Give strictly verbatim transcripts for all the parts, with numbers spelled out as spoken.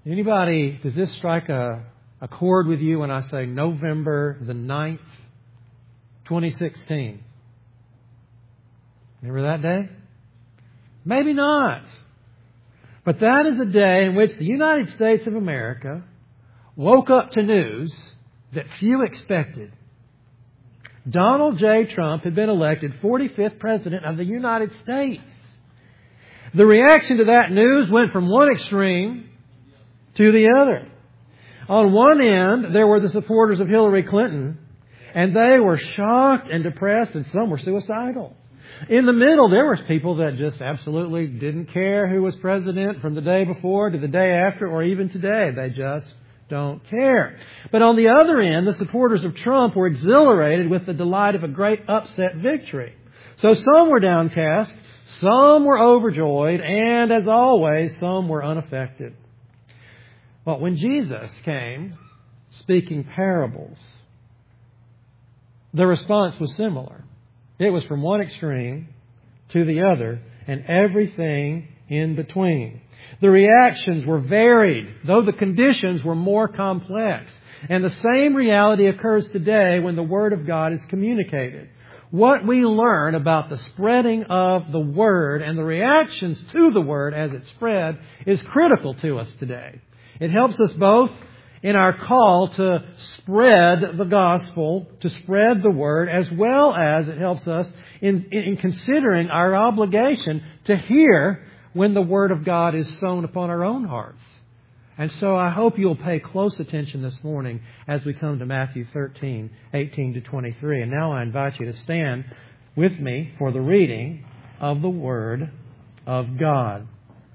Anybody, does this strike a, a chord with you when I say November the ninth, twenty sixteen? Remember that day? Maybe not. But that is a day in which the United States of America woke up to news that few expected. Donald J. Trump had been elected forty-fifth President of the United States. The reaction to that news went from one extreme to the other. On one end, there were the supporters of Hillary Clinton, and they were shocked and depressed, and some were suicidal. In the middle, there was people that just absolutely didn't care who was president from the day before to the day after or even today. They just don't care. But on the other end, the supporters of Trump were exhilarated with the delight of a great upset victory. So some were downcast, some were overjoyed, and as always, some were unaffected. But when Jesus came speaking parables, the response was similar. It was from one extreme to the other and everything in between. The reactions were varied, though the conditions were more complex. And the same reality occurs today when the Word of God is communicated. What we learn about the spreading of the Word and the reactions to the Word as it spread is critical to us today. It helps us both in our call to spread the gospel, to spread the Word, as well as it helps us in, in considering our obligation to hear when the Word of God is sown upon our own hearts. And so I hope you'll pay close attention this morning as we come to Matthew thirteen, eighteen to twenty-three. And now I invite you to stand with me for the reading of the Word of God.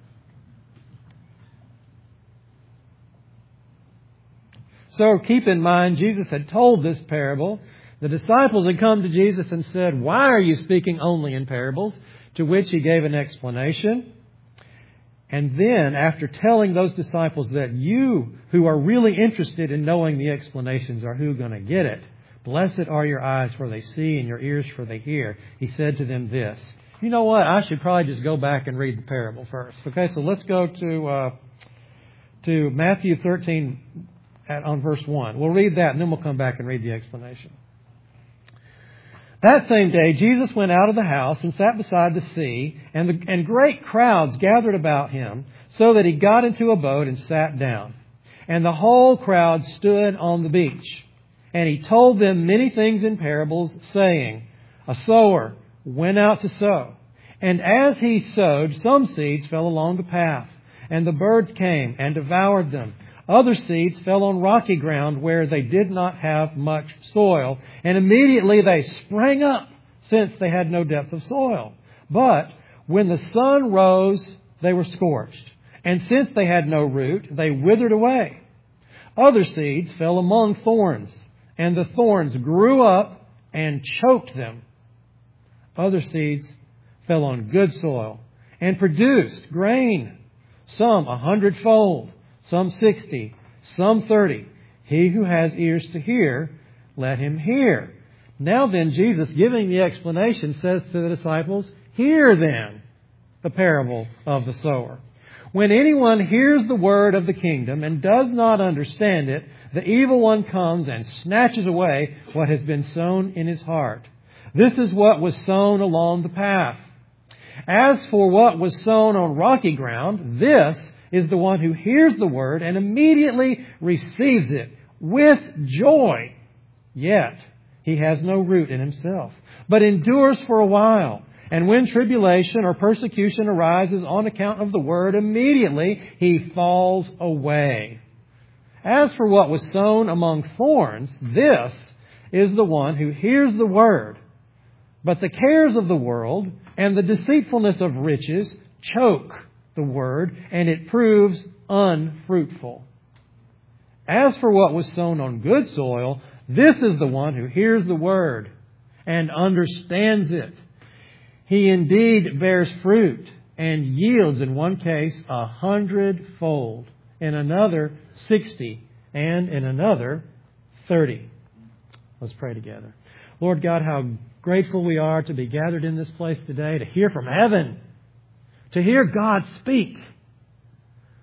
So keep in mind, Jesus had told this parable. The disciples had come to Jesus and said, "Why are you speaking only in parables?" To which He gave an explanation. And then, after telling those disciples that you who are really interested in knowing the explanations are who are going to get it, blessed are your eyes for they see and your ears for they hear, He said to them this. You know what? I should probably just go back and read the parable first. Okay, so let's go to uh, to Matthew thirteen at, on verse one. We'll read that and then we'll come back and read the explanation. That same day, Jesus went out of the house and sat beside the sea, and, the, and great crowds gathered about Him, so that He got into a boat and sat down. And the whole crowd stood on the beach. And He told them many things in parables, saying, A sower went out to sow. And as he sowed, some seeds fell along the path, and the birds came and devoured them. Other seeds fell on rocky ground where they did not have much soil, and immediately they sprang up, since they had no depth of soil. But when the sun rose, they were scorched, and since they had no root, they withered away. Other seeds fell among thorns, and the thorns grew up and choked them. Other seeds fell on good soil and produced grain, some a hundredfold, some sixty, some thirty. He who has ears to hear, let him hear. Now then, Jesus, giving the explanation, says to the disciples, Hear then the parable of the sower. When anyone hears the word of the kingdom and does not understand it, the evil one comes and snatches away what has been sown in his heart. This is what was sown along the path. As for what was sown on rocky ground, this is the one who hears the word and immediately receives it with joy. Yet he has no root in himself, but endures for a while. And when tribulation or persecution arises on account of the word, immediately he falls away. As for what was sown among thorns, this is the one who hears the word, but the cares of the world and the deceitfulness of riches choke the word, and it proves unfruitful. As for what was sown on good soil, this is the one who hears the word and understands it. He indeed bears fruit and yields in one case a hundredfold, in another sixty, and in another thirty. Let's pray together. Lord God, how grateful we are to be gathered in this place today to hear from heaven, to hear God speak.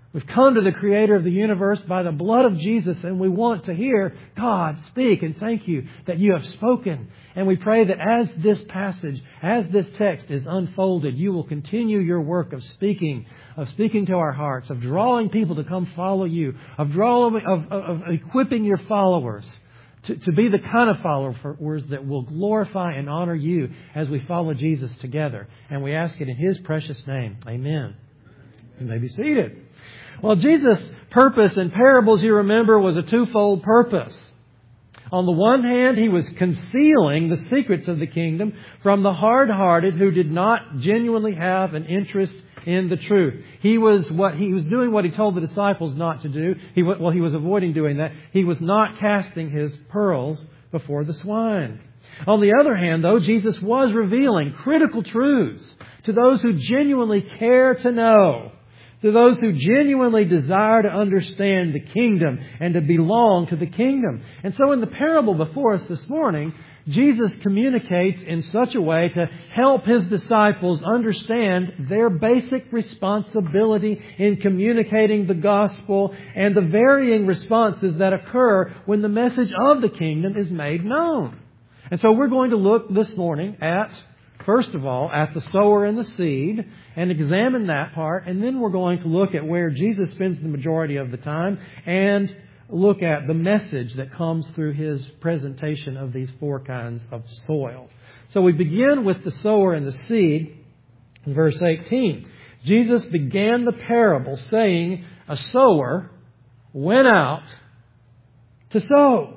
We've come to the Creator of the universe by the blood of Jesus, and we want to hear God speak. And thank you that you have spoken. And we pray that as this passage, as this text is unfolded, you will continue your work of speaking, of speaking to our hearts, of drawing people to come follow you, of drawing, of, of, of equipping your followers to, to be the kind of followers that will glorify and honor you as we follow Jesus together. And we ask it in His precious name. Amen. You may be seated. Well, Jesus' purpose in parables, you remember, was a twofold purpose. On the one hand, He was concealing the secrets of the kingdom from the hard-hearted who did not genuinely have an interest in the truth. He was what he was doing what He told the disciples not to do. He well, He was avoiding doing that. He was not casting His pearls before the swine. On the other hand, though, Jesus was revealing critical truths to those who genuinely care to know, to those who genuinely desire to understand the kingdom and to belong to the kingdom. And so in the parable before us this morning, Jesus communicates in such a way to help His disciples understand their basic responsibility in communicating the gospel and the varying responses that occur when the message of the kingdom is made known. And so we're going to look this morning at, first of all, at the sower and the seed and examine that part. And then we're going to look at where Jesus spends the majority of the time and look at the message that comes through His presentation of these four kinds of soil. So we begin with the sower and the seed in verse eighteen. Jesus began the parable saying, a sower went out to sow.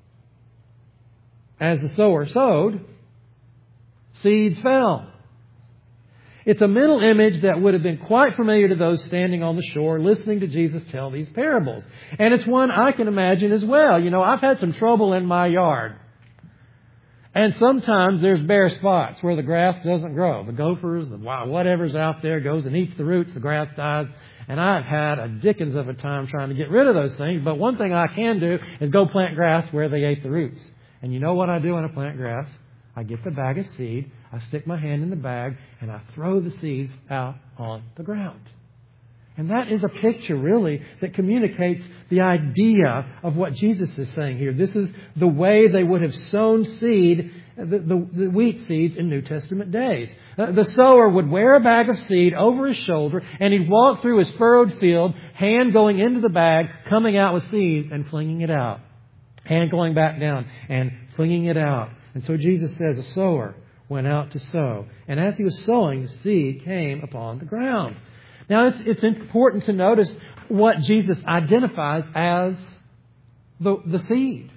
As the sower sowed, seeds fell. It's a mental image that would have been quite familiar to those standing on the shore listening to Jesus tell these parables. And it's one I can imagine as well. You know, I've had some trouble in my yard. And sometimes there's bare spots where the grass doesn't grow. The gophers, the whatever's out there goes and eats the roots, the grass dies. And I've had a dickens of a time trying to get rid of those things. But one thing I can do is go plant grass where they ate the roots. And you know what I do when I plant grass? I get the bag of seed, I stick my hand in the bag, and I throw the seeds out on the ground. And that is a picture, really, that communicates the idea of what Jesus is saying here. This is the way they would have sown seed, the, the, the wheat seeds in New Testament days. Uh, the sower would wear a bag of seed over his shoulder, and he'd walk through his furrowed field, hand going into the bag, coming out with seed and flinging it out. Hand going back down and flinging it out. And so Jesus says, a sower went out to sow. And as he was sowing, the seed came upon the ground. Now, it's, it's important to notice what Jesus identifies as the, the seed.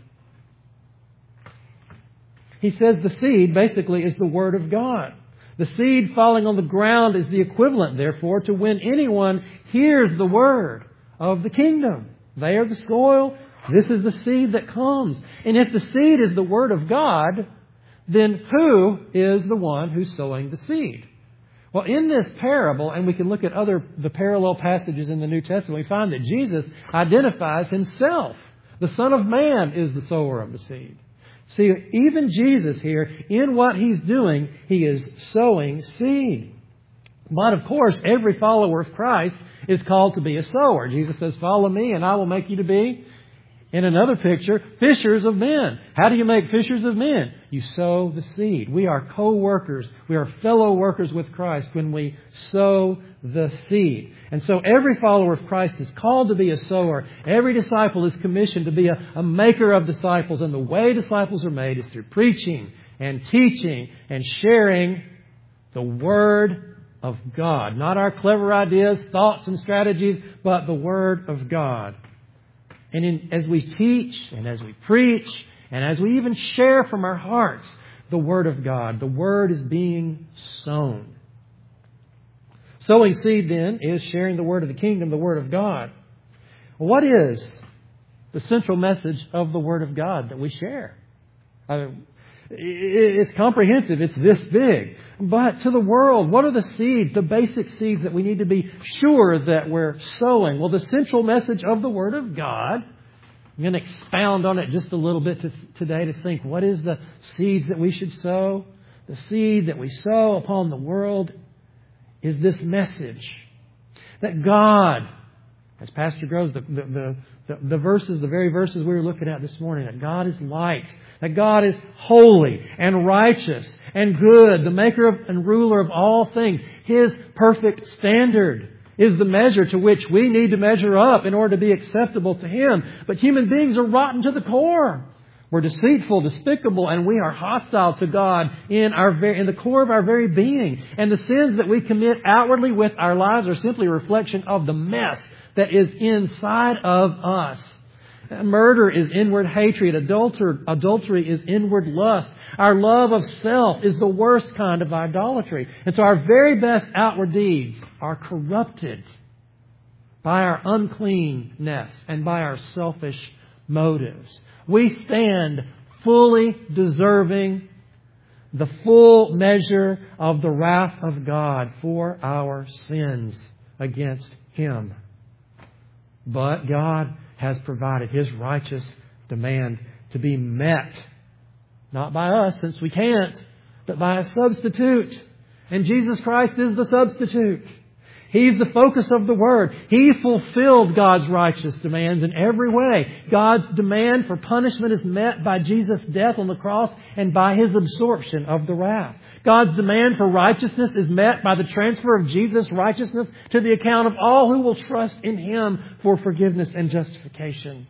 He says the seed basically is the Word of God. The seed falling on the ground is the equivalent, therefore, to when anyone hears the Word of the kingdom. They are the soil. This is the seed that comes. And if the seed is the Word of God, then who is the one who's sowing the seed? Well, in this parable, and we can look at other the parallel passages in the New Testament, we find that Jesus identifies Himself. The Son of Man is the sower of the seed. See, even Jesus here, in what He's doing, He is sowing seed. But of course, every follower of Christ is called to be a sower. Jesus says, follow me and I will make you to be, in another picture, fishers of men. How do you make fishers of men? You sow the seed. We are co-workers. We are fellow workers with Christ when we sow the seed. And so every follower of Christ is called to be a sower. Every disciple is commissioned to be a, a maker of disciples. And the way disciples are made is through preaching and teaching and sharing the Word of God. Not our clever ideas, thoughts and strategies, but the Word of God. And in, as we teach and as we preach and as we even share from our hearts the Word of God, the Word is being sown. Sowing seed then is sharing the Word of the kingdom, the Word of God. What is the central message of the Word of God that we share? Uh, It's comprehensive. It's this big. But to the world, what are the seeds, the basic seeds that we need to be sure that we're sowing? Well, the central message of the Word of God, I'm going to expound on it just a little bit to, today to think, what is the seeds that we should sow? The seed that we sow upon the world is this message that God As Pastor Groves, the, the, the, the, the verses, the very verses we were looking at this morning, that God is light, that God is holy and righteous and good, the maker of, and ruler of all things. His perfect standard is the measure to which we need to measure up in order to be acceptable to Him. But human beings are rotten to the core. We're deceitful, despicable, and we are hostile to God in our very, in the core of our very being. And the sins that we commit outwardly with our lives are simply a reflection of the mess that is inside of us. Murder is inward hatred. Adulter, adultery is inward lust. Our love of self is the worst kind of idolatry. And so our very best outward deeds are corrupted by our uncleanness and by our selfish motives. We stand fully deserving the full measure of the wrath of God for our sins against Him. But God has provided His righteous demand to be met, not by us, since we can't, but by a substitute. And Jesus Christ is the substitute. He's the focus of the Word. He fulfilled God's righteous demands in every way. God's demand for punishment is met by Jesus' death on the cross and by His absorption of the wrath. God's demand for righteousness is met by the transfer of Jesus' righteousness to the account of all who will trust in Him for forgiveness and justification.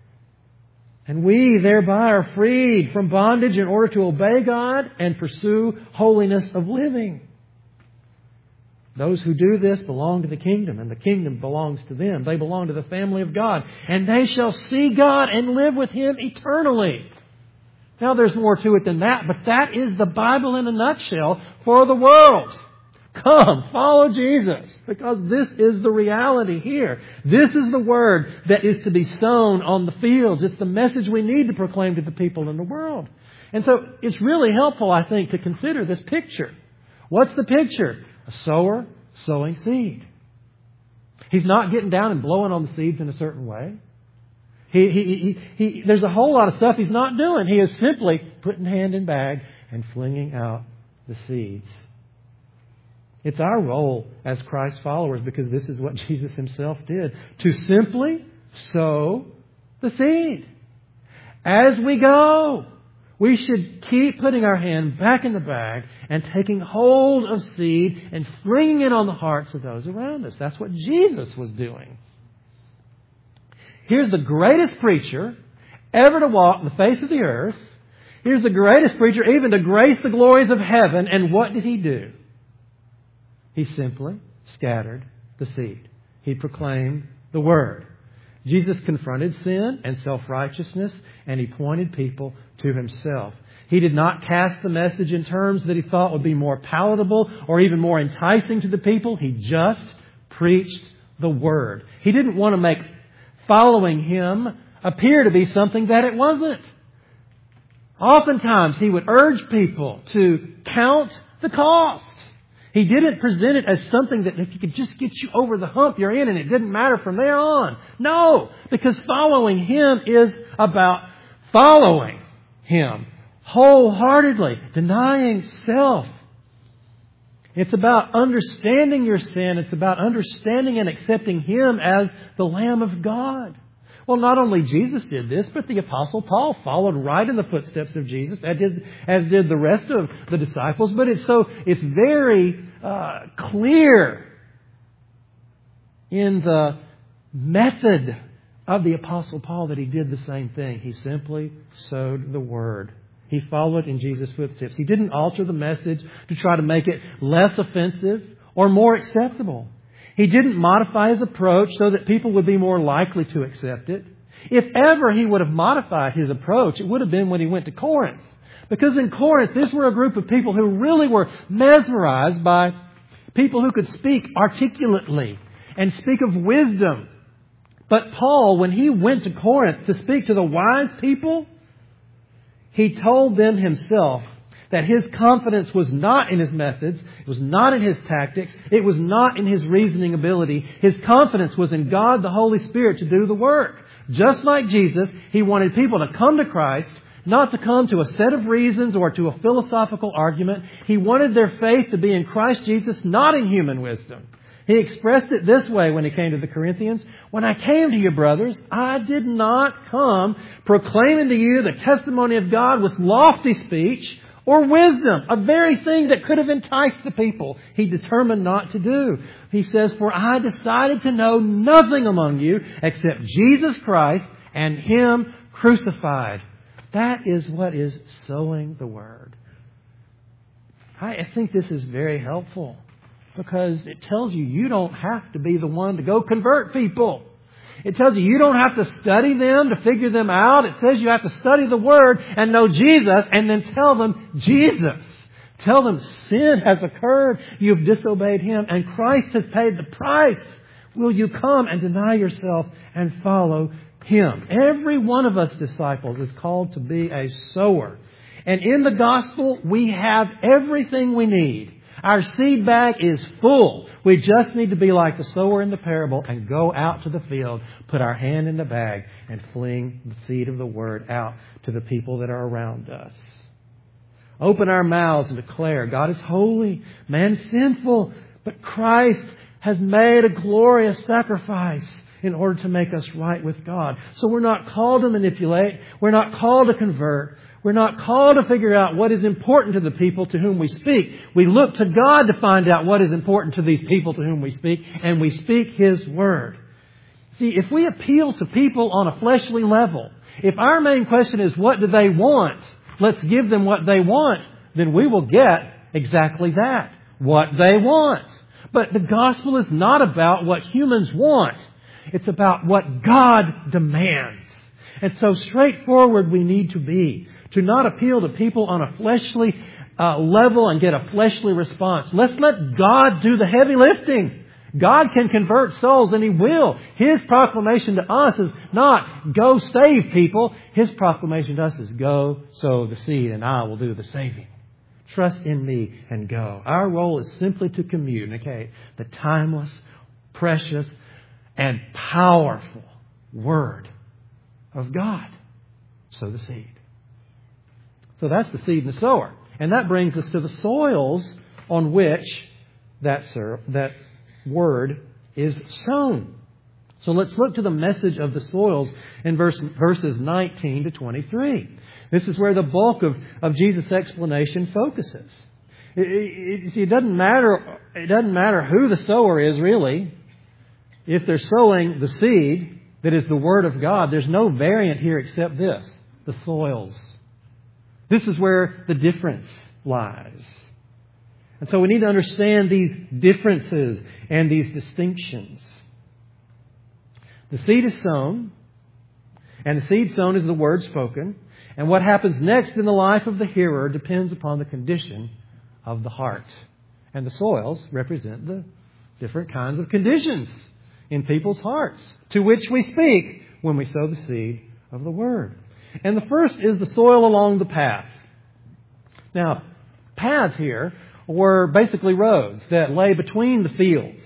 And we thereby are freed from bondage in order to obey God and pursue holiness of living. Those who do this belong to the kingdom, and the kingdom belongs to them. They belong to the family of God, and they shall see God and live with Him eternally. Now there's more to it than that, but that is the Bible in a nutshell for the world. Come, follow Jesus, because this is the reality here. This is the Word that is to be sown on the fields. It's the message we need to proclaim to the people in the world. And so it's really helpful, I think, to consider this picture. What's the picture? A sower sowing seed. He's not getting down and blowing on the seeds in a certain way. He, he, he, he, there's a whole lot of stuff He's not doing. He is simply putting hand in bag and flinging out the seeds. It's our role as Christ's followers, because this is what Jesus Himself did, to simply sow the seed. As we go, we should keep putting our hand back in the bag and taking hold of seed and flinging it on the hearts of those around us. That's what Jesus was doing. Here's the greatest preacher ever to walk the face of the earth. Here's the greatest preacher even to grace the glories of heaven. And what did He do? He simply scattered the seed. He proclaimed the Word. Jesus confronted sin and self-righteousness, and He pointed people to Himself. He did not cast the message in terms that He thought would be more palatable or even more enticing to the people. He just preached the Word. He didn't want to make following Him appear to be something that it wasn't. Oftentimes He would urge people to count the cost. He didn't present it as something that if He could just get you over the hump you're in and it didn't matter from there on. No, because following Him is about following Him wholeheartedly, denying self. It's about understanding your sin. It's about understanding and accepting Him as the Lamb of God. Well, not only Jesus did this, but the Apostle Paul followed right in the footsteps of Jesus, as did, as did the rest of the disciples. But it's so it's very uh, clear in the method of the Apostle Paul that he did the same thing. He simply sowed the Word. He followed in Jesus' footsteps. He didn't alter the message to try to make it less offensive or more acceptable. He didn't modify His approach so that people would be more likely to accept it. If ever He would have modified His approach, it would have been when He went to Corinth. Because in Corinth, these were a group of people who really were mesmerized by people who could speak articulately and speak of wisdom. But Paul, when he went to Corinth to speak to the wise people, he told them himself that his confidence was not in his methods, it was not in his tactics, it was not in his reasoning ability. His confidence was in God, the Holy Spirit, to do the work. Just like Jesus, he wanted people to come to Christ, not to come to a set of reasons or to a philosophical argument. He wanted their faith to be in Christ Jesus, not in human wisdom. He expressed it this way when he came to the Corinthians. When I came to you, brothers, I did not come proclaiming to you the testimony of God with lofty speech or wisdom, a very thing that could have enticed the people. He determined not to do. He says, for I decided to know nothing among you except Jesus Christ and Him crucified. That is what is sowing the Word. I think this is very helpful because it tells you you don't have to be the one to go convert people. It tells you you don't have to study them to figure them out. It says you have to study the Word and know Jesus and then tell them Jesus. Tell them sin has occurred. You've disobeyed Him and Christ has paid the price. Will you come and deny yourself and follow Him? Every one of us disciples is called to be a sower. And in the gospel, we have everything we need. Our seed bag is full. We just need to be like the sower in the parable and go out to the field, put our hand in the bag, and fling the seed of the Word out to the people that are around us. Open our mouths and declare, God is holy, man is sinful, but Christ has made a glorious sacrifice in order to make us right with God. So we're not called to manipulate. We're not called to convert. We're not called to figure out what is important to the people to whom we speak. We look to God to find out what is important to these people to whom we speak, and we speak His Word. See, if we appeal to people on a fleshly level, if our main question is what do they want, let's give them what they want, then we will get exactly that, what they want. But the gospel is not about what humans want. It's about what God demands. And so straightforward we need to be. To not appeal to people on a fleshly uh, level and get a fleshly response. Let's let God do the heavy lifting. God can convert souls and He will. His proclamation to us is not go save people. His proclamation to us is go sow the seed and I will do the saving. Trust in me and go. Our role is simply to communicate the timeless, precious, and powerful Word of God. Sow the seed. So that's the seed and the sower. And that brings us to the soils on which that, ser- that word is sown. So let's look to the message of the soils in verse, verses nineteen to twenty-three. This is where the bulk of, of Jesus' explanation focuses. It, it, it, it doesn't matter, it doesn't matter who the sower is really. If they're sowing the seed that is the Word of God, there's no variant here except this, the soils. This is where the difference lies. And so we need to understand these differences and these distinctions. The seed is sown, and the seed sown is the word spoken. And what happens next in the life of the hearer depends upon the condition of the heart. And the soils represent the different kinds of conditions in people's hearts to which we speak when we sow the seed of the Word. And the first is the soil along the path. Now, paths here were basically roads that lay between the fields.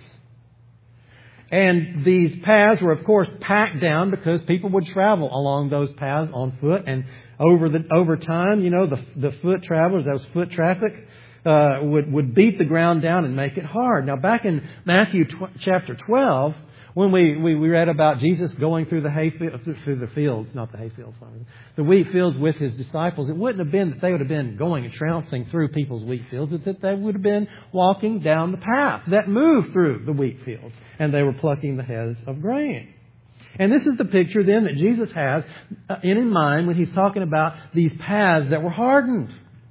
And these paths were, of course, packed down because people would travel along those paths on foot. And over the over time, you know, the the foot travelers, that was foot traffic, uh, would would beat the ground down and make it hard. Now, back in Matthew tw- chapter twelve. When we, we, we read about Jesus going through the hay through the fields, not the hay fields, sorry, the wheat fields with His disciples, it wouldn't have been that they would have been going and trouncing through people's wheat fields. It's that they would have been walking down the path that moved through the wheat fields. And they were plucking the heads of grain. And this is the picture then that Jesus has in mind when He's talking about these paths that were hardened.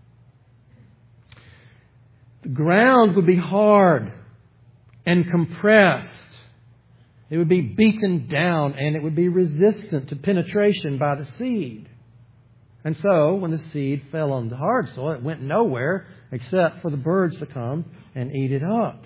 The ground would be hard and compressed. It would be beaten down and it would be resistant to penetration by the seed. And so, when the seed fell on the hard soil, it went nowhere except for the birds to come and eat it up.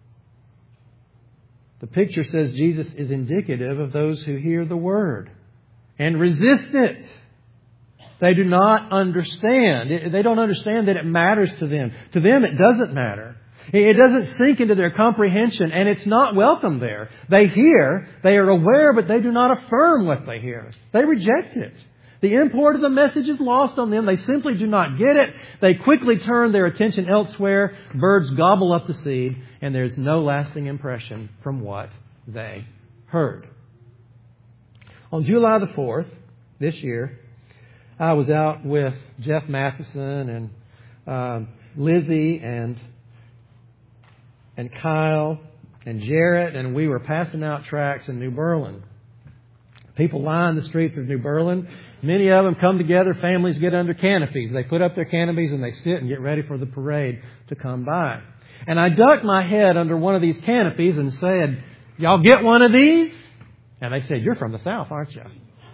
The picture says Jesus is indicative of those who hear the Word and resist it. They do not understand. They don't understand that it matters to them. To them, it doesn't matter. It doesn't sink into their comprehension, and it's not welcome there. They hear, they are aware, but they do not affirm what they hear. They reject it. The import of the message is lost on them. They simply do not get it. They quickly turn their attention elsewhere. Birds gobble up the seed, and there's no lasting impression from what they heard. On July the fourth, this year, I was out with Jeff Matheson and uh, Lizzie and and Kyle and Jarrett, and we were passing out tracts in New Berlin. People line the streets of New Berlin. Many of them come together. Families get under canopies. They put up their canopies and they sit and get ready for the parade to come by. And I ducked my head under one of these canopies and said, "Y'all get one of these?" And they said, "You're from the South, aren't you?"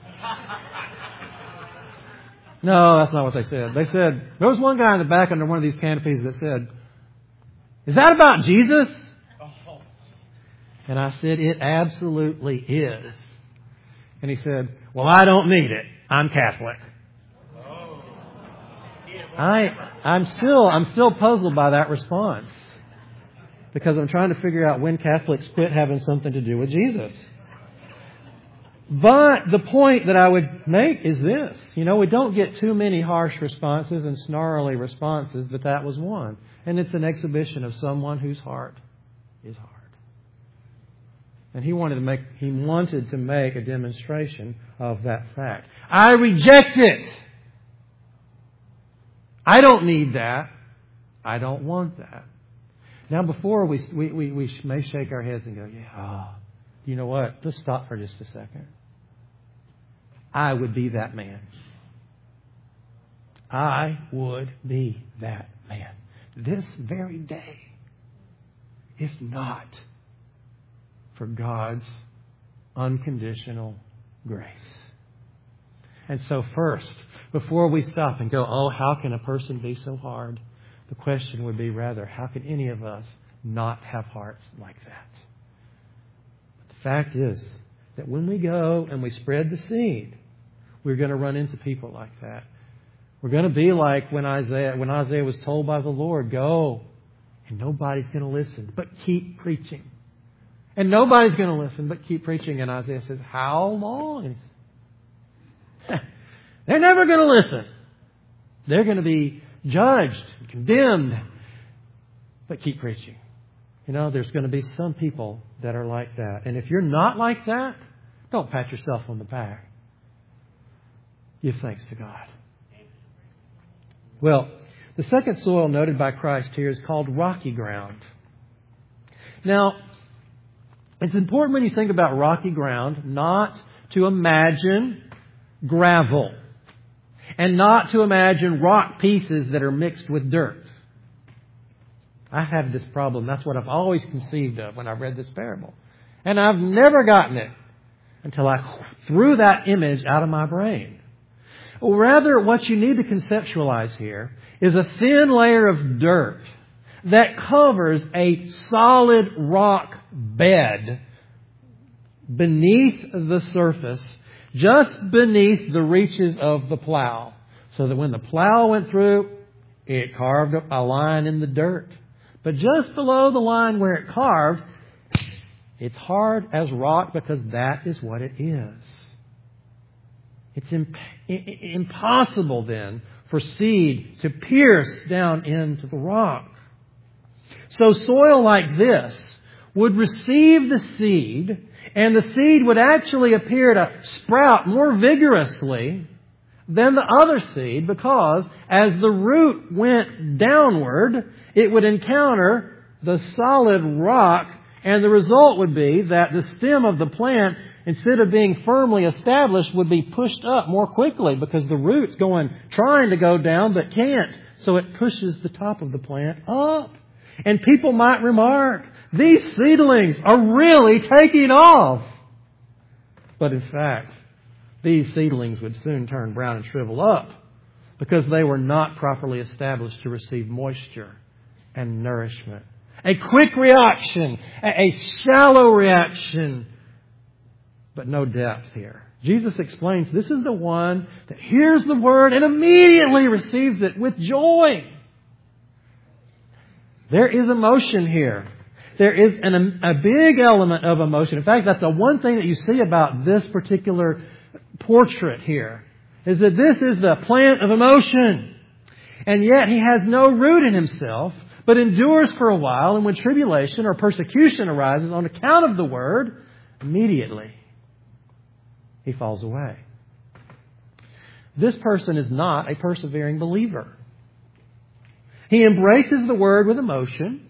No, that's not what they said. They said, there was one guy in the back under one of these canopies that said, "Is that about Jesus?" And I said, "It absolutely is." And he said, "Well, I don't need it. I'm Catholic." I, I'm still, I'm still puzzled by that response, because I'm trying to figure out when Catholics quit having something to do with Jesus. But the point that I would make is this. You know, we don't get too many harsh responses and snarly responses, but that was one. And it's an exhibition of someone whose heart is hard. And he wanted to make, he wanted to make a demonstration of that fact. I reject it. I don't need that. I don't want that. Now, before we, we, we, we may shake our heads and go, yeah, oh, you know what? Let's stop for just a second. I would be that man. I would be that man this very day, if not for God's unconditional grace. And so first, before we stop and go, oh, how can a person be so hard? The question would be rather, how can any of us not have hearts like that? But the fact is that when we go and we spread the seed, we're going to run into people like that. We're going to be like when Isaiah, when Isaiah was told by the Lord, go, and nobody's going to listen, but keep preaching. And nobody's going to listen, but keep preaching. And Isaiah says, how long? And he says, they're never going to listen. They're going to be judged, condemned, but keep preaching. You know, there's going to be some people that are like that. And if you're not like that, don't pat yourself on the back. Give thanks to God. Well, the second soil noted by Christ here is called rocky ground. Now, it's important when you think about rocky ground not to imagine gravel and not to imagine rock pieces that are mixed with dirt. I have this problem. That's what I've always conceived of when I've read this parable. And I've never gotten it until I threw that image out of my brain. Well, rather, what you need to conceptualize here is a thin layer of dirt that covers a solid rock bed beneath the surface, just beneath the reaches of the plow. So that when the plow went through, it carved a line in the dirt. But just below the line where it carved, it's hard as rock because that is what it is. It's imp- impossible then for seed to pierce down into the rock. So soil like this would receive the seed, and the seed would actually appear to sprout more vigorously than the other seed, because as the root went downward, it would encounter the solid rock, and the result would be that the stem of the plant, instead of being firmly established, would be pushed up more quickly because the root's going, trying to go down but can't. So it pushes the top of the plant up. And people might remark, these seedlings are really taking off. But in fact, these seedlings would soon turn brown and shrivel up because they were not properly established to receive moisture and nourishment. A quick reaction, a shallow reaction, but no depth here. Jesus explains this is the one that hears the word and immediately receives it with joy. There is emotion here. There is an, a big element of emotion. In fact, that's the one thing that you see about this particular portrait here. is that this is the plant of emotion. And yet he has no root in himself, but endures for a while, and when tribulation or persecution arises on account of the Word, immediately he falls away. This person is not a persevering believer. He embraces the Word with emotion,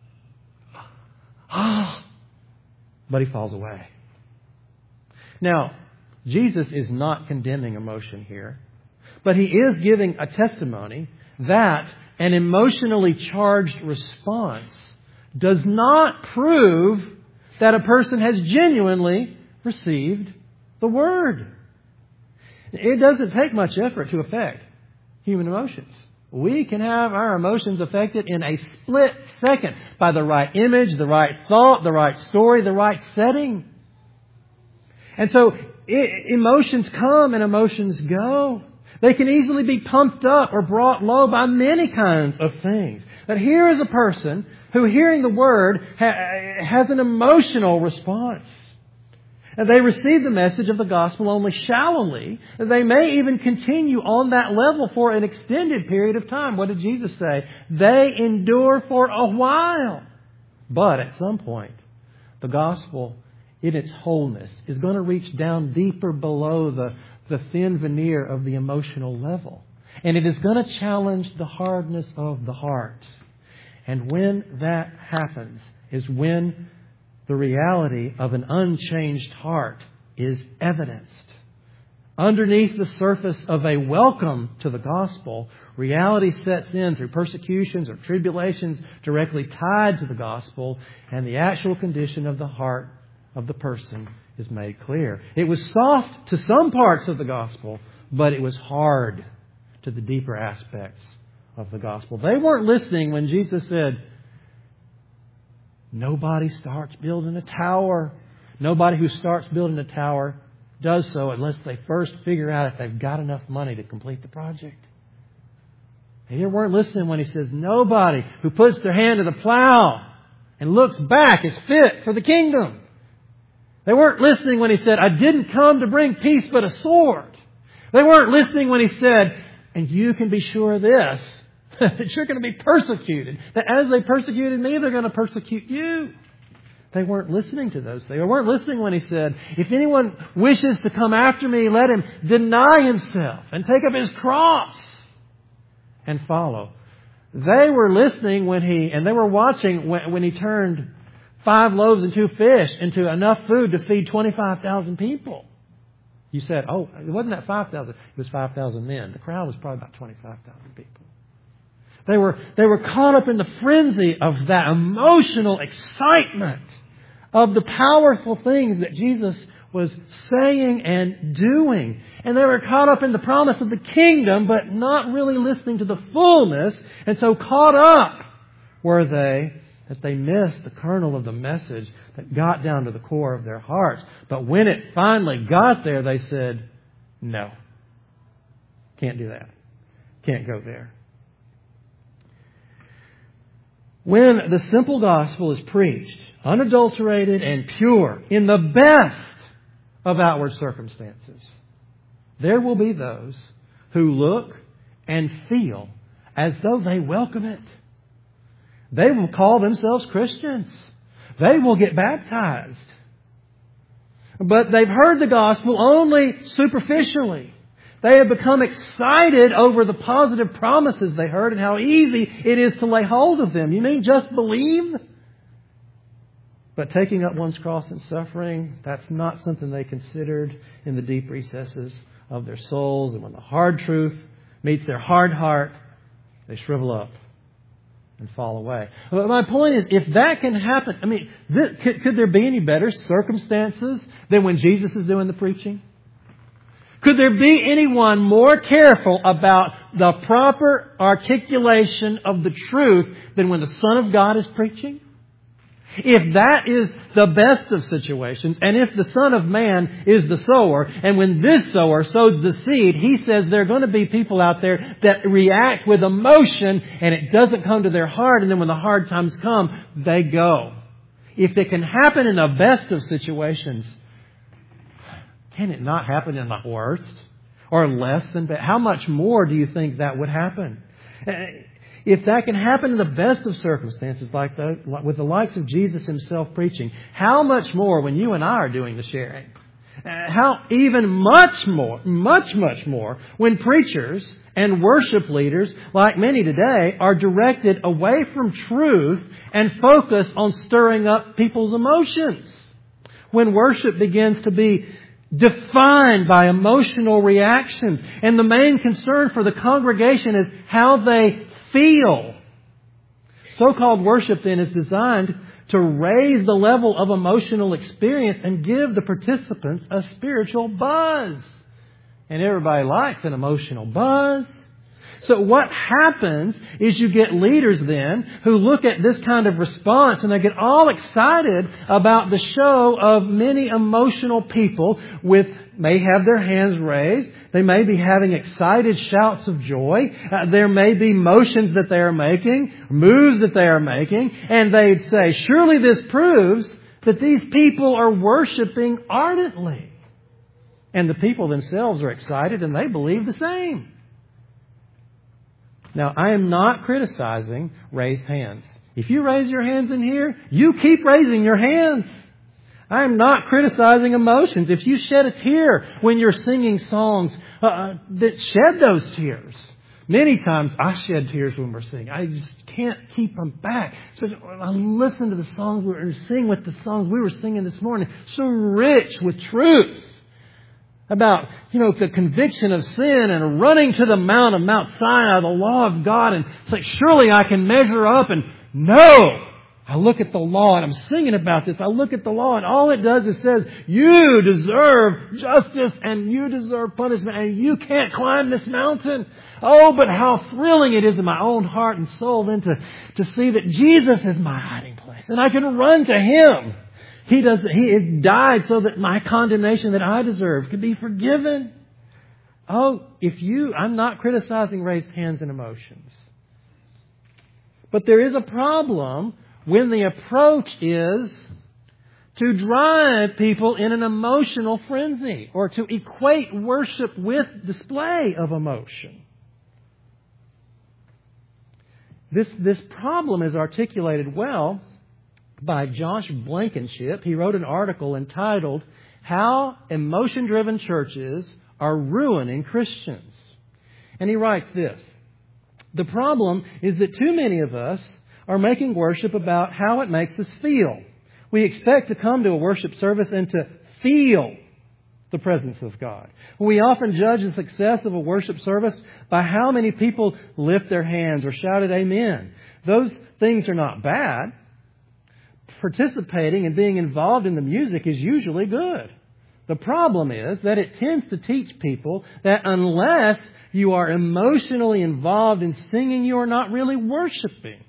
but he falls away. Now, Jesus is not condemning emotion here, but he is giving a testimony that an emotionally charged response does not prove that a person has genuinely received the Word. It doesn't take much effort to affect human emotions. We can have our emotions affected in a split second by the right image, the right thought, the right story, the right setting. And so it, emotions come and emotions go. They can easily be pumped up or brought low by many kinds of things. But here is a person who, hearing the Word, ha- has an emotional response. And they receive the message of the gospel only shallowly. They may even continue on that level for an extended period of time. What did Jesus say? They endure for a while. But at some point, the gospel in its wholeness is going to reach down deeper below the, the thin veneer of the emotional level. And it is going to challenge the hardness of the heart. And when that happens is when the reality of an unchanged heart is evidenced. Underneath the surface of a welcome to the gospel, reality sets in through persecutions or tribulations directly tied to the gospel, and the actual condition of the heart of the person is made clear. It was soft to some parts of the gospel, but it was hard to the deeper aspects of the gospel. They weren't listening when Jesus said, nobody starts building a tower. Nobody who starts building a tower does so unless they first figure out if they've got enough money to complete the project. They weren't listening when he says, nobody who puts their hand to the plow and looks back is fit for the kingdom. They weren't listening when he said, I didn't come to bring peace but a sword. They weren't listening when he said, and you can be sure of this, that you're going to be persecuted. That as they persecuted me, they're going to persecute you. They weren't listening to those things. They weren't listening when he said, if anyone wishes to come after me, let him deny himself and take up his cross and follow. They were listening when he, and they were watching when, when he turned five loaves and two fish into enough food to feed twenty-five thousand people. You said, oh, it wasn't that five thousand. It was five thousand men. The crowd was probably about twenty-five thousand people. They were, they were caught up in the frenzy of that emotional excitement of the powerful things that Jesus was saying and doing. And they were caught up in the promise of the kingdom, but not really listening to the fullness. And so caught up were they that they missed the kernel of the message that got down to the core of their hearts. But when it finally got there, they said, no, can't do that. Can't go there. When the simple gospel is preached, unadulterated and pure, in the best of outward circumstances, there will be those who look and feel as though they welcome it. They will call themselves Christians. They will get baptized. But they've heard the gospel only superficially. They have become excited over the positive promises they heard and how easy it is to lay hold of them. You mean just believe? But taking up one's cross and suffering, that's not something they considered in the deep recesses of their souls. And when the hard truth meets their hard heart, they shrivel up and fall away. But my point is, if that can happen, I mean, this, could, could there be any better circumstances than when Jesus is doing the preaching? Could there be anyone more careful about the proper articulation of the truth than when the Son of God is preaching? If that is the best of situations, and if the Son of Man is the sower, and when this sower sows the seed, He says there are going to be people out there that react with emotion and it doesn't come to their heart, and then when the hard times come, they go. If it can happen in the best of situations, can it not happen in the worst? or less than bad? How much more do you think that would happen? If that can happen in the best of circumstances, like the, with the likes of Jesus Himself preaching, how much more when you and I are doing the sharing? How even much more, much, much more when preachers and worship leaders, like many today, are directed away from truth and focus on stirring up people's emotions. When worship begins to be defined by emotional reaction, and the main concern for the congregation is how they feel. So-called worship then is designed to raise the level of emotional experience and give the participants a spiritual buzz. And everybody likes an emotional buzz. So what happens is you get leaders then who look at this kind of response and they get all excited about the show of many emotional people with may have their hands raised. They may be having excited shouts of joy. Uh, there may be motions that they are making, moves that they are making. And they'd say, surely this proves that these people are worshiping ardently. And the people themselves are excited and they believe the same. Now, I am not criticizing raised hands. If you raise your hands in here, you keep raising your hands. I am not criticizing emotions. If you shed a tear when you're singing songs, uh, that shed those tears. Many times I shed tears when we're singing. I just can't keep them back. So I listen to the songs we were singing with the songs we were singing this morning. So rich with truth. About, you know, the conviction of sin and running to the mount of Mount Sinai, the law of God, and it's like, surely I can measure up. And no! I look at the law, and I'm singing about this. I look at the law, and all it does is says, you deserve justice, and you deserve punishment, and you can't climb this mountain. Oh, but how thrilling it is in my own heart and soul then to, to see that Jesus is my hiding place, and I can run to Him. He does. He died so that my condemnation that I deserve could be forgiven. Oh, if you, I'm not criticizing raised hands and emotions. But there is a problem when the approach is to drive people in an emotional frenzy or to equate worship with display of emotion. This, this problem is articulated well by Josh Blankenship. He wrote an article entitled, How Emotion-Driven Churches Are Ruining Christians. And he writes this, the problem is that too many of us are making worship about how it makes us feel. We expect to come to a worship service and to feel the presence of God. We often judge the success of a worship service by how many people lift their hands or shouted amen. Those things are not bad. Participating and being involved in the music is usually good. The problem is that it tends to teach people that unless you are emotionally involved in singing, you are not really worshiping.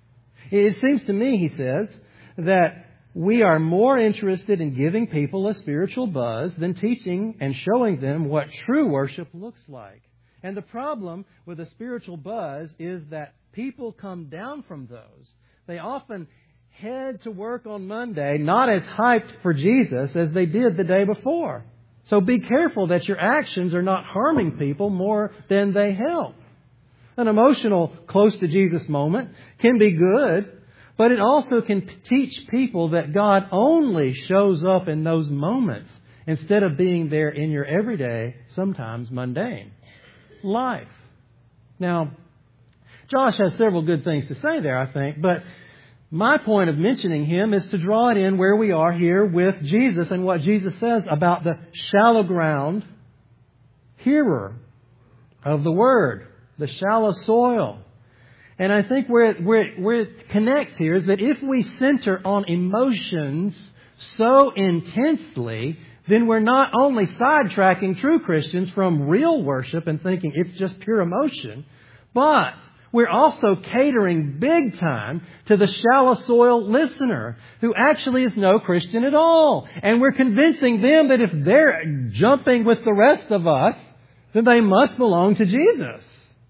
It seems to me, he says, that we are more interested in giving people a spiritual buzz than teaching and showing them what true worship looks like. And the problem with a spiritual buzz is that people come down from those. They often head to work on Monday not as hyped for Jesus as they did the day before. So be careful that your actions are not harming people more than they help. An emotional close to Jesus moment can be good, but it also can teach people that God only shows up in those moments instead of being there in your everyday, sometimes mundane life. Now, Josh has several good things to say there, I think, but my point of mentioning him is to draw it in where we are here with Jesus and what Jesus says about the shallow ground hearer of the Word, the shallow soil. And I think where it, where, it, where it connects here is that if we center on emotions so intensely, then we're not only sidetracking true Christians from real worship and thinking it's just pure emotion, but we're also catering big time to the shallow soil listener who actually is no Christian at all. And we're convincing them that if they're jumping with the rest of us, then they must belong to Jesus.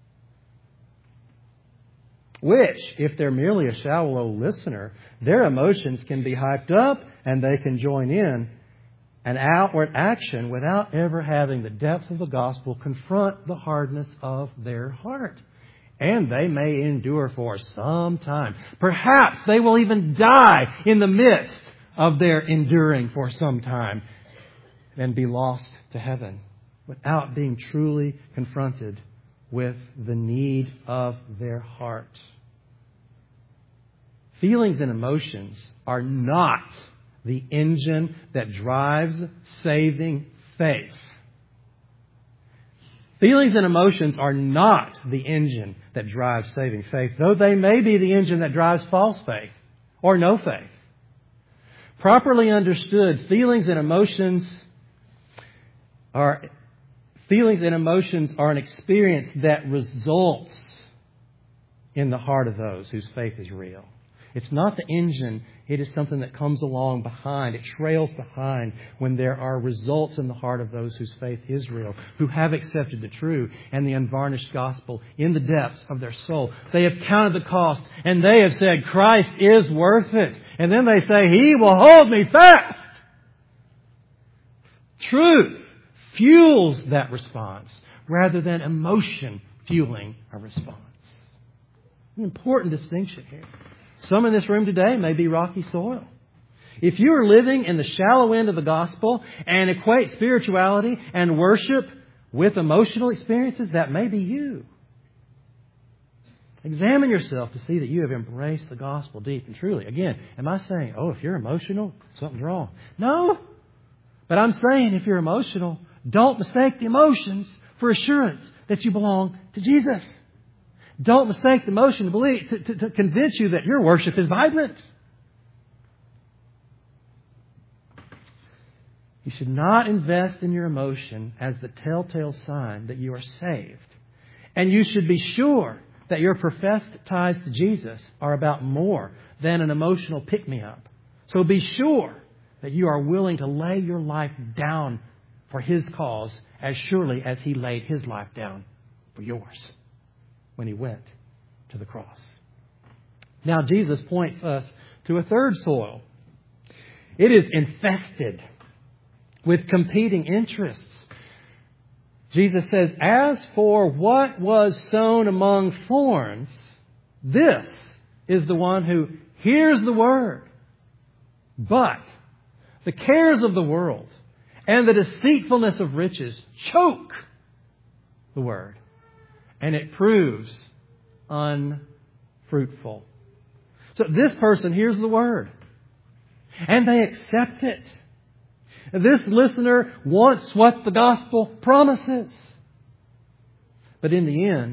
Which, if they're merely a shallow listener, their emotions can be hyped up and they can join in an outward action without ever having the depth of the gospel confront the hardness of their heart. And they may endure for some time. Perhaps they will even die in the midst of their enduring for some time and be lost to heaven without being truly confronted with the need of their heart. Feelings and emotions are not the engine that drives saving faith. Feelings and emotions are not the engine that drives saving faith, though they may be the engine that drives false faith or no faith. Properly understood, feelings and emotions are feelings and emotions are an experience that results in the heart of those whose faith is real. It's not the engine. It is something that comes along behind. It trails behind when there are results in the heart of those whose faith is real, who have accepted the true and the unvarnished gospel in the depths of their soul. They have counted the cost and they have said, Christ is worth it. And then they say, He will hold me fast. Truth fuels that response rather than emotion fueling a response. An important distinction here. Some in this room today may be rocky soil. If you are living in the shallow end of the gospel and equate spirituality and worship with emotional experiences, that may be you. Examine yourself to see that you have embraced the gospel deep and truly. Again, am I saying, oh, if you're emotional, something's wrong? No. But I'm saying if you're emotional, don't mistake the emotions for assurance that you belong to Jesus. Don't mistake the emotion to believe to, to, to convince you that your worship is vibrant. You should not invest in your emotion as the telltale sign that you are saved. And you should be sure that your professed ties to Jesus are about more than an emotional pick-me-up. So be sure that you are willing to lay your life down for His cause as surely as He laid His life down for yours when He went to the cross. Now Jesus points us to a third soil. It is infested with competing interests. Jesus says, as for what was sown among thorns, this is the one who hears the word, but the cares of the world and the deceitfulness of riches choke the word, and it proves unfruitful. So this person hears the word, and they accept it. This listener wants what the gospel promises. But in the end,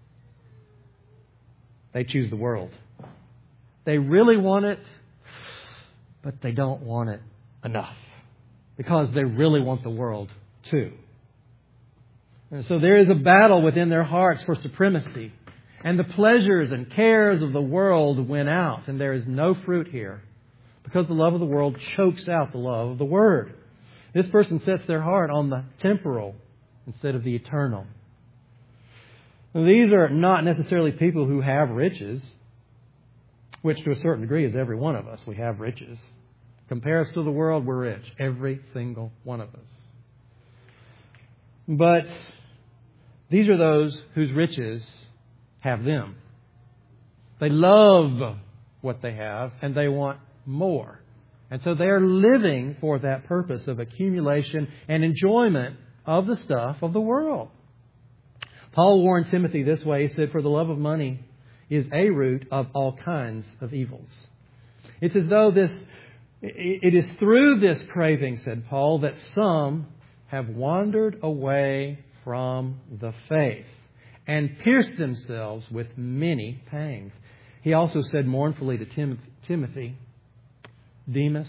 they choose the world. They really want it, but they don't want it enough. Because they really want the world too. And so there is a battle within their hearts for supremacy. And the pleasures and cares of the world win out. And there is no fruit here. Because the love of the world chokes out the love of the Word. This person sets their heart on the temporal instead of the eternal. Now, these are not necessarily people who have riches, which to a certain degree is every one of us. We have riches. Compare us to the world, we're rich. Every single one of us. But these are those whose riches have them. They love what they have and they want more. And so they are living for that purpose of accumulation and enjoyment of the stuff of the world. Paul warned Timothy this way. He said, for the love of money is a root of all kinds of evils. It's as though this, it is through this craving, said Paul, that some have wandered away from the faith and pierced themselves with many pangs. He also said mournfully to Tim- Timothy, Demas,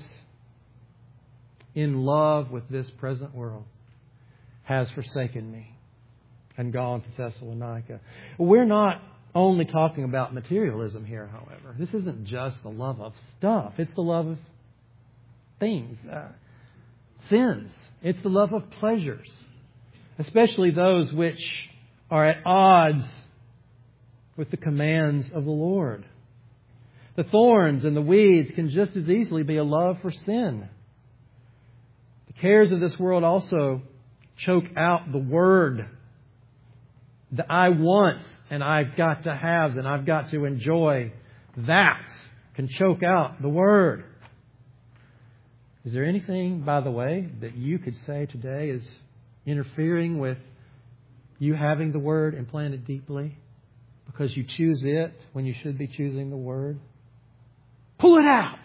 in love with this present world, has forsaken me and gone to Thessalonica. We're not only talking about materialism here, however. This isn't just the love of stuff. It's the love of things, uh, sins. It's the love of pleasures, especially those which are at odds with the commands of the Lord. The thorns and the weeds can just as easily be a love for sin. The cares of this world also choke out the Word. The I want and I've got to have and I've got to enjoy. That can choke out the Word. Is there anything, by the way, that you could say today is interfering with you having the Word implanted deeply because you choose it when you should be choosing the Word? Pull it out.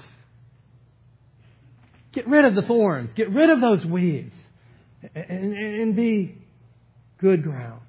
Get rid of the thorns. Get rid of those weeds. And, and, and be good ground.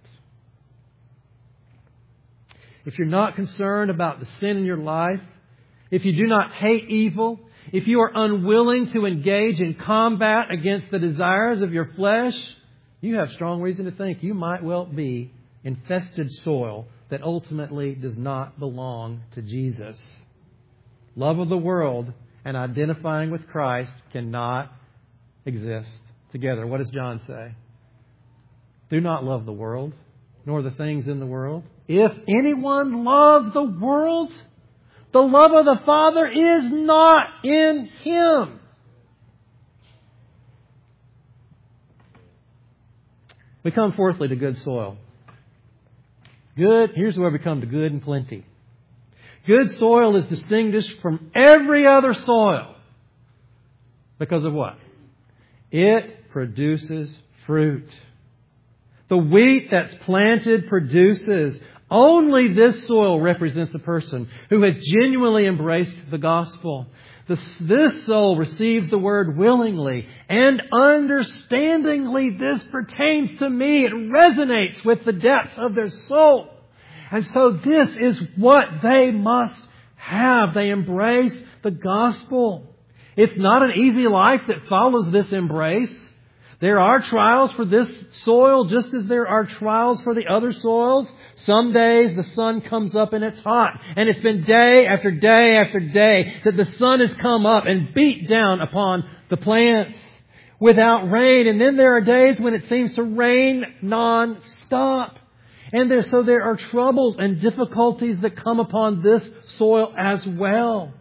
If you're not concerned about the sin in your life, if you do not hate evil, if you are unwilling to engage in combat against the desires of your flesh, you have strong reason to think you might well be infested soil that ultimately does not belong to Jesus. Love of the world and identifying with Christ cannot exist together. What does John say? Do not love the world, nor the things in the world. If anyone loves the world, the love of the Father is not in him. We come fourthly to good soil. Good, here's where we come to good and plenty. Good soil is distinguished from every other soil. Because of what? It produces fruit. The wheat that's planted produces. Only this soil represents a person who has genuinely embraced the gospel. This, this soul receives the Word willingly and understandingly. This pertains to me. It resonates with the depths of their soul. And so this is what they must have. They embrace the gospel. It's not an easy life that follows this embrace. There are trials for this soil just as there are trials for the other soils. Some days the sun comes up and it's hot. And it's been day after day after day that the sun has come up and beat down upon the plants without rain. And then there are days when it seems to rain non-stop. And there, so there are troubles and difficulties that come upon this soil as well.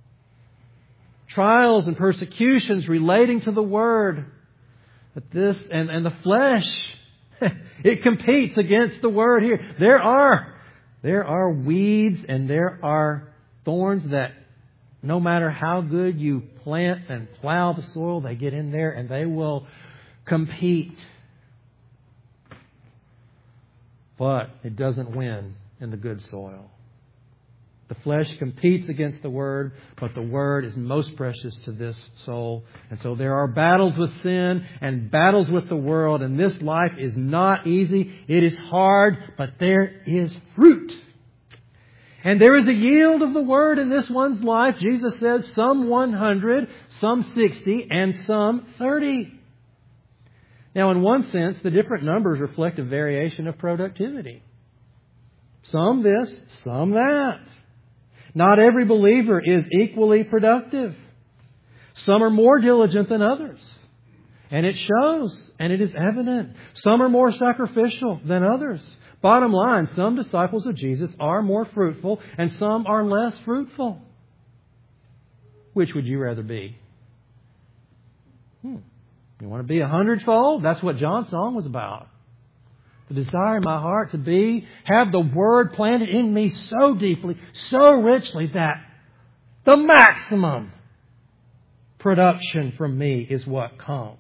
Trials and persecutions relating to the Word. But this and, and the flesh, it competes against the Word here. There are, there are weeds and there are thorns that no matter how good you plant and plow the soil, they get in there and they will compete. But it doesn't win in the good soil. The flesh competes against the Word, but the Word is most precious to this soul. And so there are battles with sin and battles with the world. And this life is not easy. It is hard, but there is fruit. And there is a yield of the Word in this one's life. Jesus says some one hundred, some sixty, and some thirty. Now, in one sense, the different numbers reflect a variation of productivity. Some this, some that. Not every believer is equally productive. Some are more diligent than others. And it shows, and it is evident. Some are more sacrificial than others. Bottom line, some disciples of Jesus are more fruitful and some are less fruitful. Which would you rather be? Hmm. You want to be a hundredfold? That's what John's song was about. The desire in my heart to be, have the Word planted in me so deeply, so richly that the maximum production from me is what comes.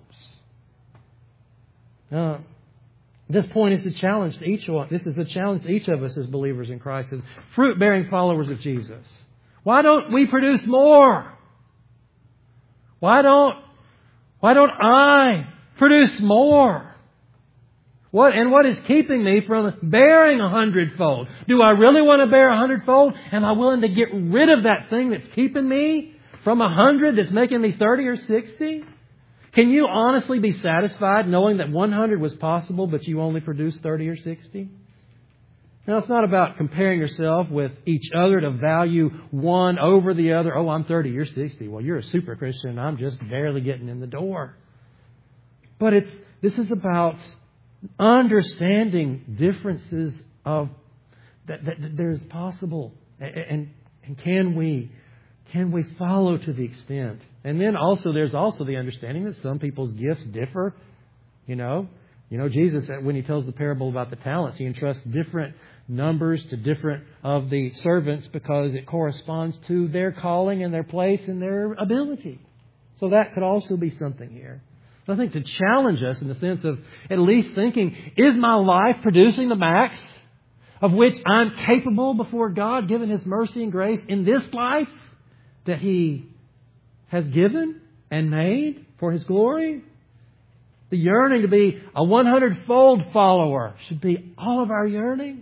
Now, this point is the challenge to each one. This is the challenge to each of us as believers in Christ, as fruit-bearing followers of Jesus. Why don't we produce more? Why don't, why don't I produce more? What, and what is keeping me from bearing a hundredfold? Do I really want to bear a hundredfold? Am I willing to get rid of that thing that's keeping me from a hundred that's making me thirty or sixty? Can you honestly be satisfied knowing that one hundred was possible, but you only produced thirty or sixty? Now, it's not about comparing yourself with each other to value one over the other. Oh, I'm thirty, you're sixty. Well, you're a super Christian and I'm just barely getting in the door. But it's this is about understanding differences of that, that, that there is possible, and, and and can we Can we follow to the extent? And then also, there's also the understanding that some people's gifts differ. You know, you know, Jesus, when He tells the parable about the talents, He entrusts different numbers to different of the servants because it corresponds to their calling and their place and their ability. So that could also be something here. I think to challenge us in the sense of at least thinking, is my life producing the max of which I'm capable before God, given His mercy and grace in this life that He has given and made for His glory? The yearning to be a one hundred-fold follower should be all of our yearnings.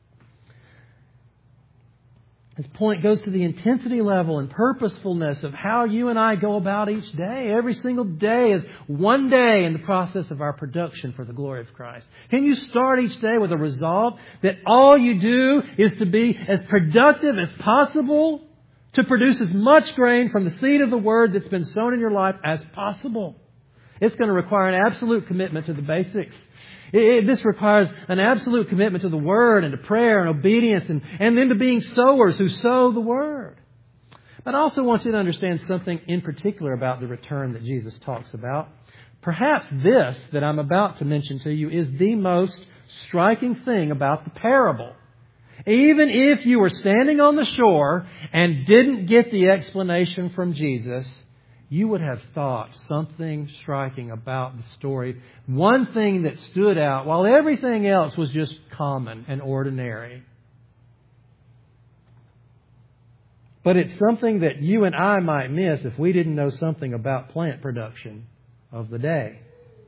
This point goes to the intensity level and purposefulness of how you and I go about each day. Every single day is one day in the process of our production for the glory of Christ. Can you start each day with a resolve that all you do is to be as productive as possible, to produce as much grain from the seed of the Word that's been sown in your life as possible? It's going to require an absolute commitment to the basics. It, it, this requires an absolute commitment to the Word and to prayer and obedience and, and then to being sowers who sow the Word. But I also want you to understand something in particular about the return that Jesus talks about. Perhaps this that I'm about to mention to you is the most striking thing about the parable. Even if you were standing on the shore and didn't get the explanation from Jesus, you would have thought something striking about the story. One thing that stood out while everything else was just common and ordinary. But it's something that you and I might miss if we didn't know something about plant production of the day.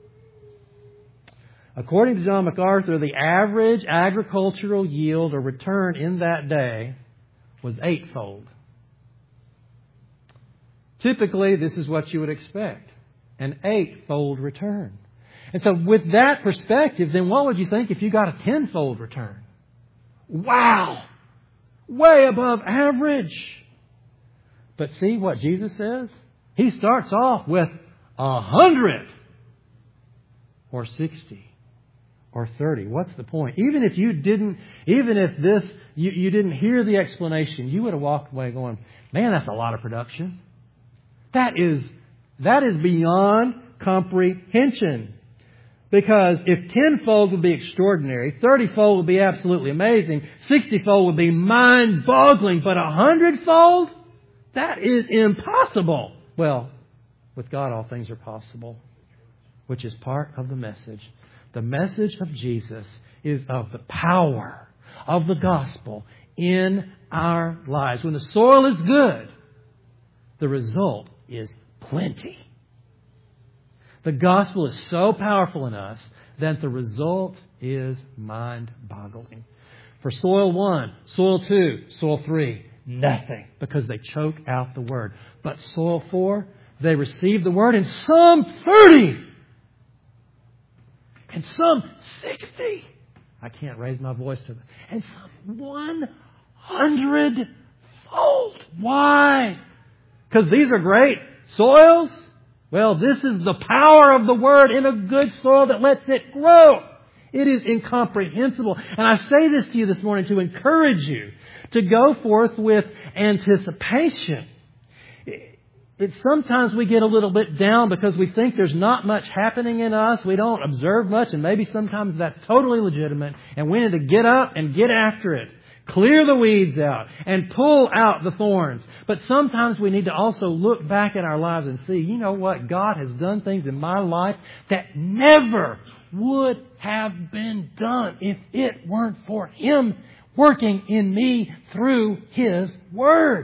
According to John MacArthur, the average agricultural yield or return in that day was eightfold. Typically, this is what you would expect. An eightfold return. And so with that perspective, then what would you think if you got a tenfold return? Wow! Way above average. But see what Jesus says? He starts off with a hundred or sixty or thirty. What's the point? Even if you didn't, even if this, you, you didn't hear the explanation, you would have walked away going, man, that's a lot of production. That is, that is beyond comprehension. Because if tenfold would be extraordinary, thirtyfold would be absolutely amazing, sixtyfold would be mind-boggling, but a hundredfold? That is impossible. Well, with God all things are possible, which is part of the message. The message of Jesus is of the power of the gospel in our lives. When the soil is good, the result is plenty. The gospel is so powerful in us that the result is mind-boggling. For soil one, soil two, soil three, nothing, because they choke out the word. But soil four, they receive the word, and some thirty, and some sixty. I can't raise my voice to them. And some one hundred fold. Why? Because these are great soils? Well, this is the power of the Word in a good soil that lets it grow. It is incomprehensible. And I say this to you this morning to encourage you to go forth with anticipation. It's sometimes we get a little bit down because we think there's not much happening in us. We don't observe much, and maybe sometimes that's totally legitimate. And we need to get up and get after it. Clear the weeds out and pull out the thorns. But sometimes we need to also look back at our lives and see, you know what? God has done things in my life that never would have been done if it weren't for Him working in me through His Word.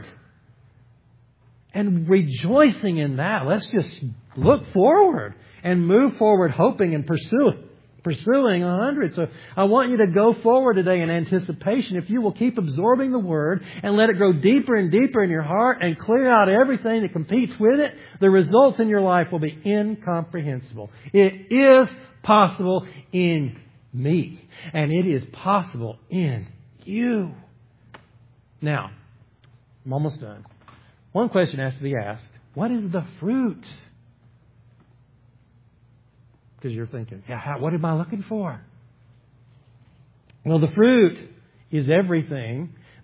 And rejoicing in that, let's just look forward and move forward hoping and pursuing. Pursuing a hundred. So I want you to go forward today in anticipation. If you will keep absorbing the Word and let it grow deeper and deeper in your heart and clear out everything that competes with it, the results in your life will be incomprehensible. It is possible in me. And it is possible in you. Now, I'm almost done. One question has to be asked. What is the fruit? Because you're thinking, yeah, how, what am I looking for? Well, the fruit is everything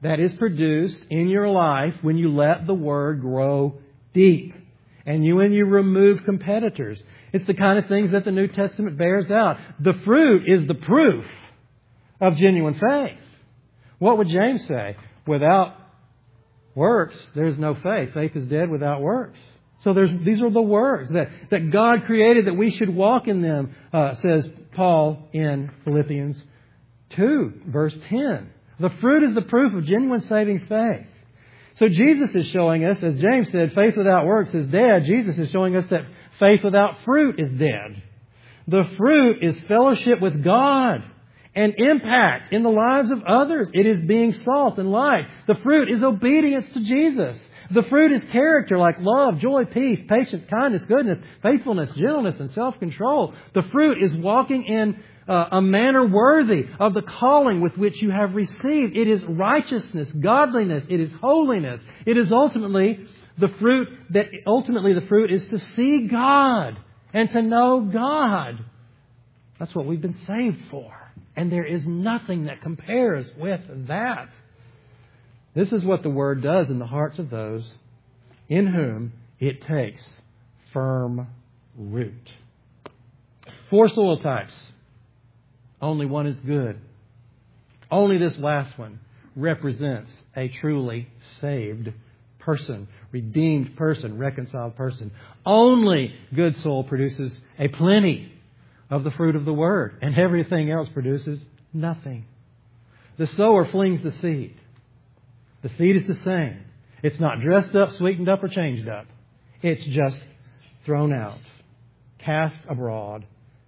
that is produced in your life when you let the Word grow deep. And you when you remove competitors. It's the kind of things that the New Testament bears out. The fruit is the proof of genuine faith. What would James say? Without works, there's no faith. Faith is dead without works. So there's, these are the works that, that God created that we should walk in them, uh, says Paul in Philippians two, verse ten. The fruit is the proof of genuine saving faith. So Jesus is showing us, as James said, faith without works is dead. Jesus is showing us that faith without fruit is dead. The fruit is fellowship with God and impact in the lives of others. It is being salt and light. The fruit is obedience to Jesus. The fruit is character like love, joy, peace, patience, kindness, goodness, faithfulness, gentleness, and self-control. The fruit is walking in uh, a manner worthy of the calling with which you have received. It is righteousness, godliness. It is holiness. It is ultimately the fruit that ultimately the fruit is to see God and to know God. That's what we've been saved for. And there is nothing that compares with that. This is what the Word does in the hearts of those in whom it takes firm root. Four soil types. Only one is good. Only this last one represents a truly saved person, redeemed person, reconciled person. Only good soil produces a plenty of the fruit of the Word, and everything else produces nothing. The sower flings the seed. The seed is the same. It's not dressed up, sweetened up, or changed up. It's just thrown out, cast abroad.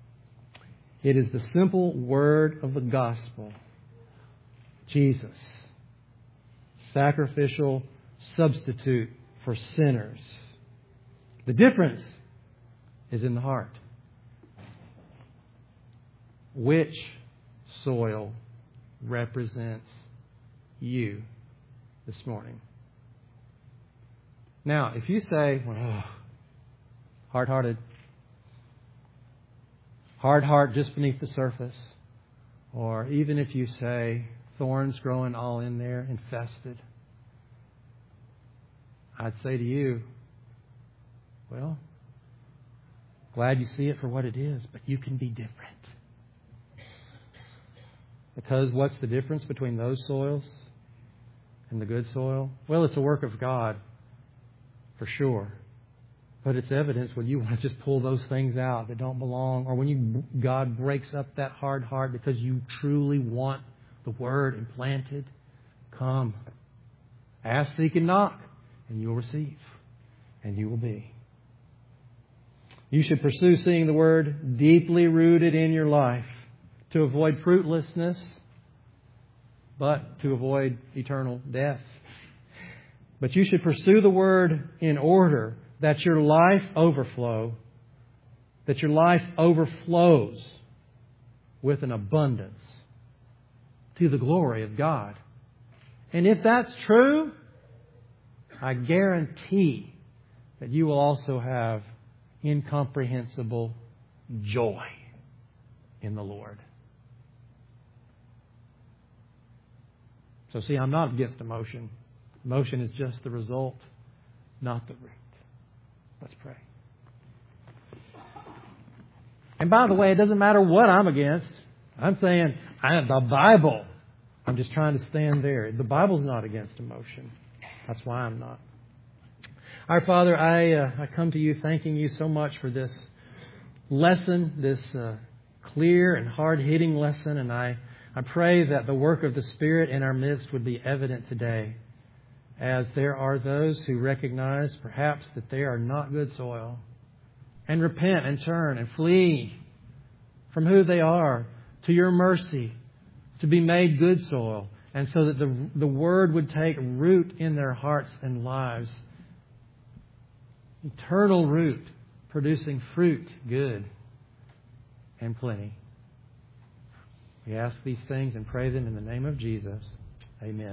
It is the simple word of the gospel. Jesus, sacrificial substitute for sinners. The difference is in the heart. Which soil represents you this morning? Now, if you say, well, hard-hearted, hard heart just beneath the surface, or even if you say thorns growing all in there, infested, I'd say to you, well, glad you see it for what it is, but you can be different. Because what's the difference between those soils and the good soil? Well, it's a work of God, for sure. But it's evidence when you want to just pull those things out that don't belong, or when you God breaks up that hard heart because you truly want the Word implanted. Come. Ask, seek, and knock, and you will receive, and you will be. You should pursue seeing the Word deeply rooted in your life to avoid fruitlessness, but to avoid eternal death. But you should pursue the Word in order that your life overflow, that your life overflows with an abundance to the glory of God. And if that's true, I guarantee that you will also have incomprehensible joy in the Lord. So see, I'm not against emotion. Emotion is just the result, not the root. Let's pray. And by the way, it doesn't matter what I'm against. I'm saying I, the Bible. I'm just trying to stand there. The Bible's not against emotion. That's why I'm not. Our Father, I uh, I come to you thanking you so much for this lesson, this uh, clear and hard-hitting lesson. And I, I pray that the work of the Spirit in our midst would be evident today, as there are those who recognize perhaps that they are not good soil, and repent and turn and flee from who they are to your mercy to be made good soil, and so that the, the Word would take root in their hearts and lives. Eternal root, producing fruit, good and plenty. We ask these things and pray them in the name of Jesus. Amen.